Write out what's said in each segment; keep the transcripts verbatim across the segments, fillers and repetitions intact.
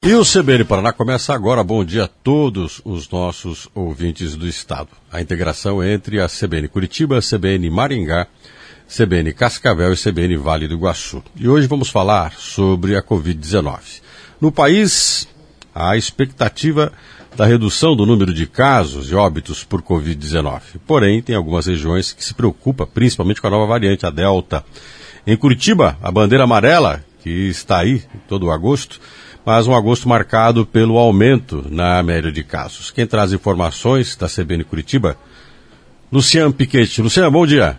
E o C B N Paraná começa agora. Bom dia a todos os nossos ouvintes do estado. A integração entre a C B N Curitiba, a C B N Maringá, C B N Cascavel e C B N Vale do Iguaçu. E hoje vamos falar sobre a covid dezenove. No país, há a expectativa da redução do número de casos e óbitos por covid dezenove. Porém, tem algumas regiões que se preocupam, principalmente com a nova variante, a Delta. Em Curitiba, a bandeira amarela, que está aí todo agosto, mas um agosto marcado pelo aumento na média de casos. Quem traz informações da C B N Curitiba? Luciano Piquete. Luciano, bom dia.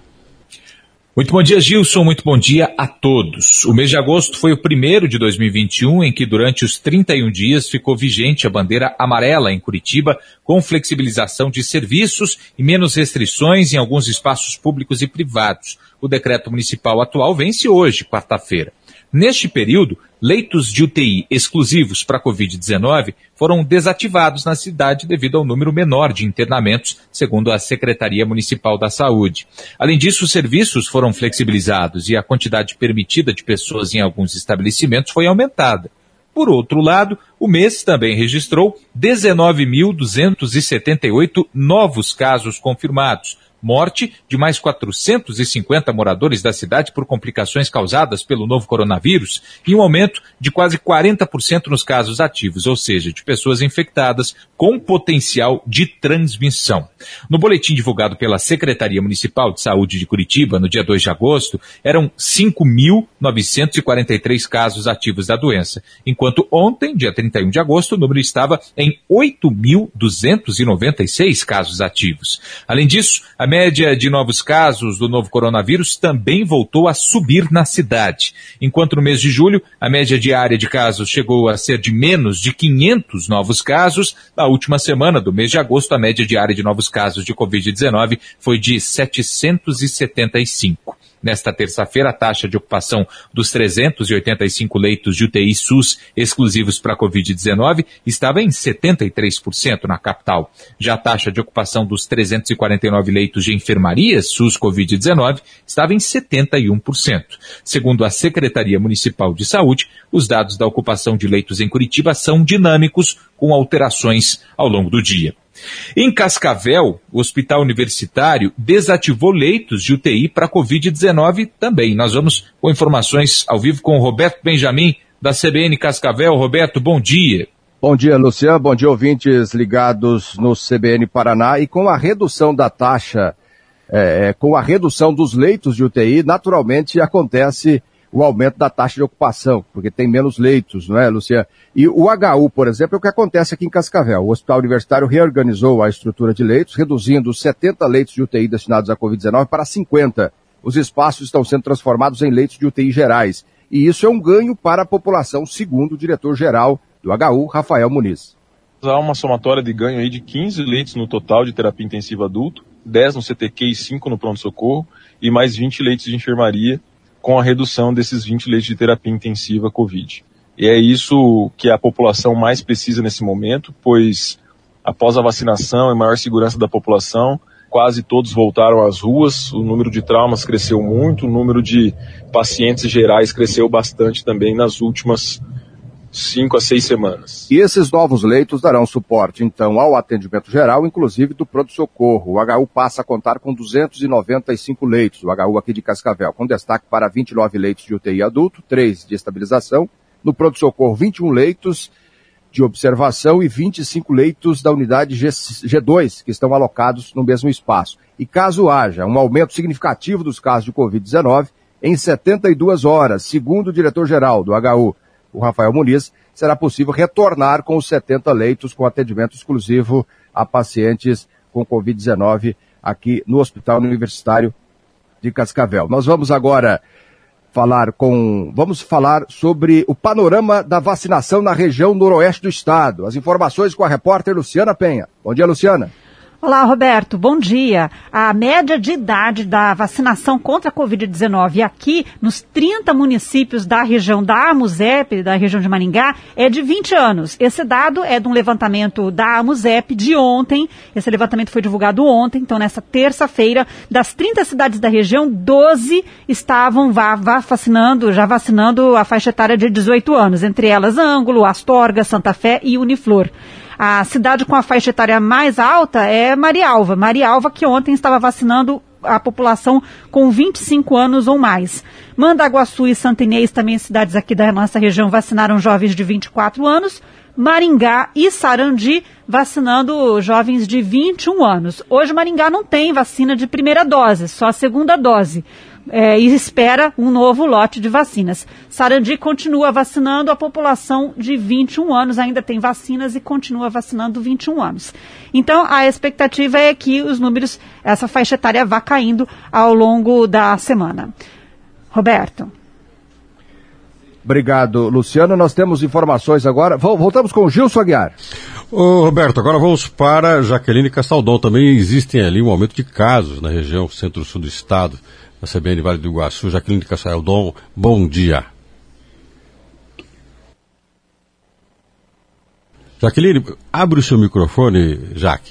Muito bom dia, Gilson. Muito bom dia a todos. O mês de agosto foi o primeiro de dois mil e vinte e um em que durante os trinta e um dias ficou vigente a bandeira amarela em Curitiba, com flexibilização de serviços e menos restrições em alguns espaços públicos e privados. O decreto municipal atual vence hoje, quarta-feira. Neste período, leitos de U T I exclusivos para covid dezenove foram desativados na cidade devido ao número menor de internamentos, segundo a Secretaria Municipal da Saúde. Além disso, os serviços foram flexibilizados e a quantidade permitida de pessoas em alguns estabelecimentos foi aumentada. Por outro lado, o mês também registrou dezenove mil duzentos e setenta e oito novos casos confirmados, morte de mais quatrocentos e cinquenta moradores da cidade por complicações causadas pelo novo coronavírus e um aumento de quase quarenta por cento nos casos ativos, ou seja, de pessoas infectadas com potencial de transmissão. No boletim divulgado pela Secretaria Municipal de Saúde de Curitiba, no dia dois de agosto, eram cinco mil novecentos e quarenta e três casos ativos da doença, enquanto ontem, dia trinta e um de agosto, o número estava em oito mil duzentos e noventa e seis casos ativos. Além disso, a A média de novos casos do novo coronavírus também voltou a subir na cidade. Enquanto no mês de julho, a média diária de casos chegou a ser de menos de quinhentos novos casos, na última semana do mês de agosto, a média diária de novos casos de covid dezenove foi de setecentos e setenta e cinco. Nesta terça-feira, a taxa de ocupação dos trezentos e oitenta e cinco leitos de U T I SUS exclusivos para covid dezenove estava em setenta e três por cento na capital. Já a taxa de ocupação dos trezentos e quarenta e nove leitos de enfermaria SUS covid dezenove estava em setenta e um por cento. Segundo a Secretaria Municipal de Saúde, os dados da ocupação de leitos em Curitiba são dinâmicos, com alterações ao longo do dia. Em Cascavel, o Hospital Universitário desativou leitos de U T I para covid dezenove também. Nós vamos com informações ao vivo com o Roberto Benjamin, da C B N Cascavel. Roberto, bom dia. Bom dia, Luciano. Bom dia, ouvintes ligados no C B N Paraná. E com a redução da taxa, é, com a redução dos leitos de U T I, naturalmente acontece o aumento da taxa de ocupação, porque tem menos leitos, não é, Luciano? E o H U, por exemplo, é o que acontece aqui em Cascavel. O Hospital Universitário reorganizou a estrutura de leitos, reduzindo os setenta leitos de U T I destinados à covid dezenove para cinquenta. Os espaços estão sendo transformados em leitos de U T I gerais. E isso é um ganho para a população, segundo o diretor-geral do H U, Rafael Muniz. Há uma somatória de ganho aí de quinze leitos no total de terapia intensiva adulto, dez no C T Q e cinco no pronto-socorro, e mais vinte leitos de enfermaria, com a redução desses vinte leitos de terapia intensiva Covid. E é isso que a população mais precisa nesse momento, pois após a vacinação e maior segurança da população, quase todos voltaram às ruas, o número de traumas cresceu muito, o número de pacientes gerais cresceu bastante também nas últimas cinco a seis semanas. E esses novos leitos darão suporte, então, ao atendimento geral, inclusive do pronto-socorro. O H U passa a contar com duzentos e noventa e cinco leitos, o H U aqui de Cascavel, com destaque para vinte e nove leitos de U T I adulto, três de estabilização. No pronto-socorro, vinte e um leitos de observação e vinte e cinco leitos da unidade G dois, que estão alocados no mesmo espaço. E caso haja um aumento significativo dos casos de covid dezenove, em setenta e duas horas, segundo o diretor-geral do H U, o Rafael Muniz, será possível retornar com os setenta leitos com atendimento exclusivo a pacientes com covid dezenove aqui no Hospital Universitário de Cascavel. Nós vamos agora falar com, vamos falar sobre o panorama da vacinação na região noroeste do estado. As informações com a repórter Luciana Penha. Bom dia, Luciana. Olá, Roberto, bom dia. A média de idade da vacinação contra a covid dezenove aqui nos trinta municípios da região da AMUSEP, da região de Maringá, é de vinte anos. Esse dado é de um levantamento da AMUSEP de ontem. Esse levantamento foi divulgado ontem, então nessa terça-feira, das trinta cidades da região, doze estavam va- va- vacinando, já vacinando a faixa etária de dezoito anos, entre elas Ângulo, Astorga, Santa Fé e Uniflor. A cidade com a faixa etária mais alta é Marialva. Marialva, que ontem estava vacinando a população com vinte e cinco anos ou mais. Mandaguaçu e Santa Inês, também cidades aqui da nossa região, vacinaram jovens de vinte e quatro anos. Maringá e Sarandi vacinando jovens de vinte e um anos. Hoje Maringá não tem vacina de primeira dose, só a segunda dose. É, e espera um novo lote de vacinas. Sarandi continua vacinando a população de vinte e um anos, ainda tem vacinas e continua vacinando vinte e um anos. Então, a expectativa é que os números, essa faixa etária vá caindo ao longo da semana. Roberto. Obrigado, Luciano. Nós temos informações agora. Voltamos com o Gilson Aguiar. Ô, Roberto, agora vamos para Jaqueline Castaldon. Também existem ali um aumento de casos na região centro-sul do estado, na C B N Vale do Iguaçu. Jaqueline Castaldon, bom dia. Jaqueline, abre o seu microfone, Jaque.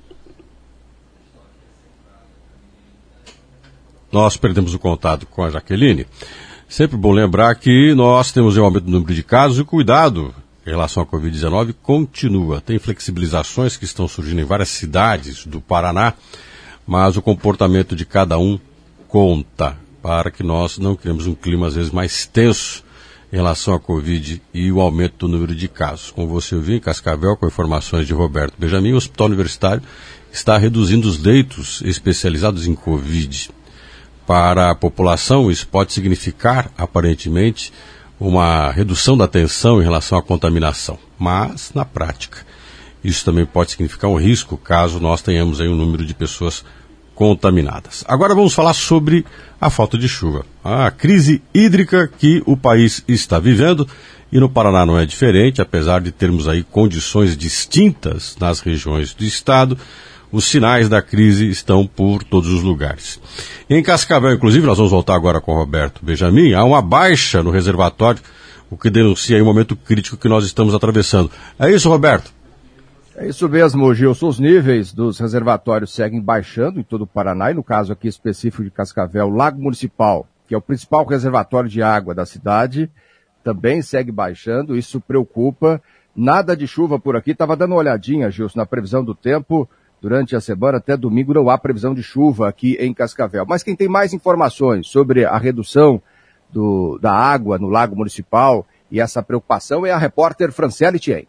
Nós perdemos o contato com a Jaqueline. Sempre bom lembrar que nós temos um aumento do número de casos e o cuidado em relação à covid dezenove continua. Tem flexibilizações que estão surgindo em várias cidades do Paraná, mas o comportamento de cada um conta para que nós não criemos um clima às vezes mais tenso em relação à Covid e o aumento do número de casos. Como você ouviu em Cascavel, com informações de Roberto Benjamin, o Hospital Universitário está reduzindo os leitos especializados em Covid. Para a população, isso pode significar, aparentemente, uma redução da tensão em relação à contaminação. Mas, na prática, isso também pode significar um risco caso nós tenhamos aí um número de pessoas contaminadas. Agora vamos falar sobre a falta de chuva. A crise hídrica que o país está vivendo, e no Paraná não é diferente, apesar de termos aí condições distintas nas regiões do estado. Os sinais da crise estão por todos os lugares. Em Cascavel, inclusive, nós vamos voltar agora com o Roberto Benjamin, há uma baixa no reservatório, o que denuncia aí um momento crítico que nós estamos atravessando. É isso, Roberto? É isso mesmo, Gilson. Os níveis dos reservatórios seguem baixando em todo o Paraná, e no caso aqui específico de Cascavel, o Lago Municipal, que é o principal reservatório de água da cidade, também segue baixando. Isso preocupa. Nada de chuva por aqui. Estava dando uma olhadinha, Gilson, na previsão do tempo. Durante a semana, até domingo, não há previsão de chuva aqui em Cascavel. Mas quem tem mais informações sobre a redução do, da água no Lago Municipal e essa preocupação é a repórter Franciele Tien.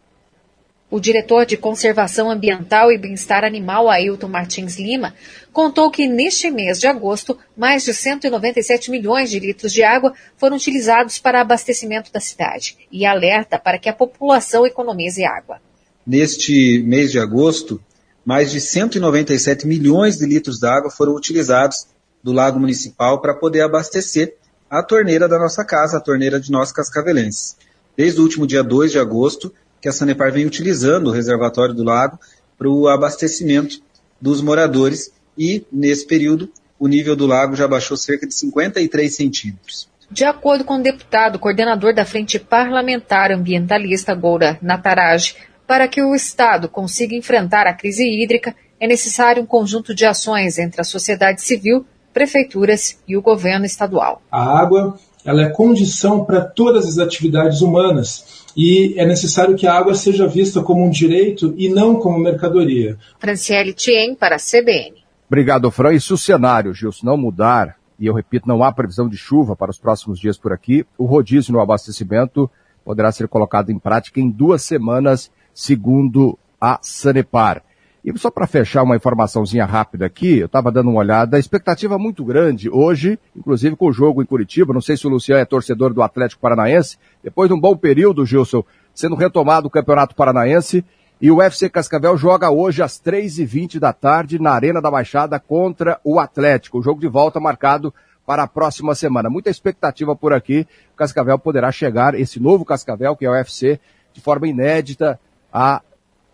O diretor de Conservação Ambiental e Bem-Estar Animal, Ailton Martins Lima, contou que neste mês de agosto, mais de cento e noventa e sete milhões de litros de água foram utilizados para abastecimento da cidade e alerta para que a população economize água. Neste mês de agosto, mais de cento e noventa e sete milhões de litros de água foram utilizados do Lago Municipal para poder abastecer a torneira da nossa casa, a torneira de nós cascavelenses. Desde o último dia dois de agosto, que a Sanepar vem utilizando o reservatório do lago para o abastecimento dos moradores e, nesse período, o nível do lago já baixou cerca de cinquenta e três centímetros. De acordo com o deputado, coordenador da Frente Parlamentar Ambientalista, Goura Nataraj, para que o Estado consiga enfrentar a crise hídrica, é necessário um conjunto de ações entre a sociedade civil, prefeituras e o governo estadual. A água, ela é condição para todas as atividades humanas e é necessário que a água seja vista como um direito e não como mercadoria. Franciele Tien para a C B N. Obrigado, Fran. E se o cenário, Gilson, não mudar, e eu repito, não há previsão de chuva para os próximos dias por aqui, o rodízio no abastecimento poderá ser colocado em prática em duas semanas, segundo a Sanepar. E só para fechar uma informaçãozinha rápida aqui, eu estava dando uma olhada, a expectativa muito grande hoje, inclusive com o jogo em Curitiba, não sei se o Luciano é torcedor do Atlético Paranaense, depois de um bom período, Gilson, sendo retomado o Campeonato Paranaense, e o U F C Cascavel joga hoje às três e vinte da tarde na Arena da Baixada contra o Atlético, o jogo de volta marcado para a próxima semana. Muita expectativa por aqui, o Cascavel poderá chegar, esse novo Cascavel, que é o U F C, de forma inédita, a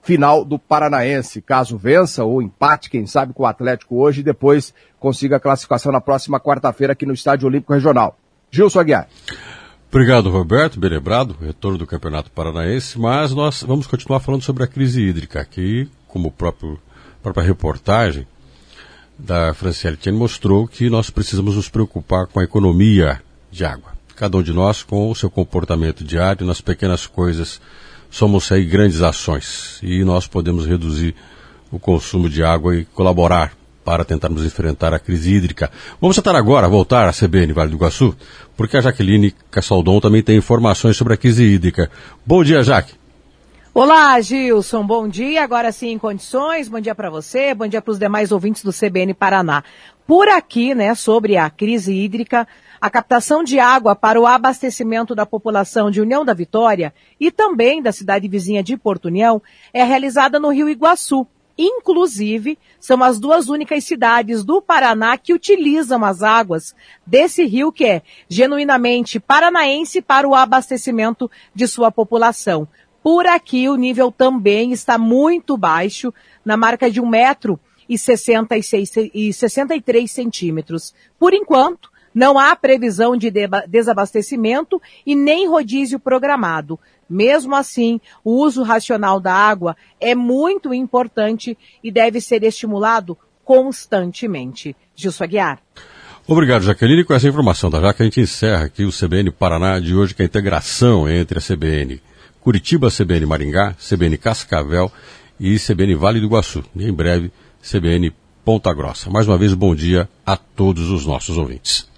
final do Paranaense, caso vença ou empate, quem sabe, com o Atlético hoje e depois consiga a classificação na próxima quarta-feira aqui no Estádio Olímpico Regional. Gilson Aguiar. Obrigado, Roberto, bem lembrado, retorno do Campeonato Paranaense, mas nós vamos continuar falando sobre a crise hídrica, que, como o próprio, a própria reportagem da Franciele Tchene mostrou, que nós precisamos nos preocupar com a economia de água. Cada um de nós, com o seu comportamento diário, nas pequenas coisas, somos aí grandes ações, e nós podemos reduzir o consumo de água e colaborar para tentarmos enfrentar a crise hídrica. Vamos tentar agora voltar à C B N Vale do Iguaçu, porque a Jaqueline Cassaldon também tem informações sobre a crise hídrica. Bom dia, Jaque. Olá, Gilson, bom dia, agora sim em condições, bom dia para você, bom dia para os demais ouvintes do C B N Paraná. Por aqui, né, sobre a crise hídrica, a captação de água para o abastecimento da população de União da Vitória e também da cidade vizinha de Porto União é realizada no Rio Iguaçu. Inclusive, são as duas únicas cidades do Paraná que utilizam as águas desse rio que é genuinamente paranaense para o abastecimento de sua população. Por aqui, o nível também está muito baixo, na marca de um metro e sessenta e seis e sessenta e três centímetros. Por enquanto, não há previsão de desabastecimento e nem rodízio programado. Mesmo assim, o uso racional da água é muito importante e deve ser estimulado constantemente. Gilson Aguiar. Obrigado, Jaqueline. Com essa informação da Jaque, a gente encerra aqui o C B N Paraná de hoje, com a integração entre a C B N Curitiba, C B N Maringá, C B N Cascavel e C B N Vale do Iguaçu. E em breve, C B N Ponta Grossa. Mais uma vez, bom dia a todos os nossos ouvintes.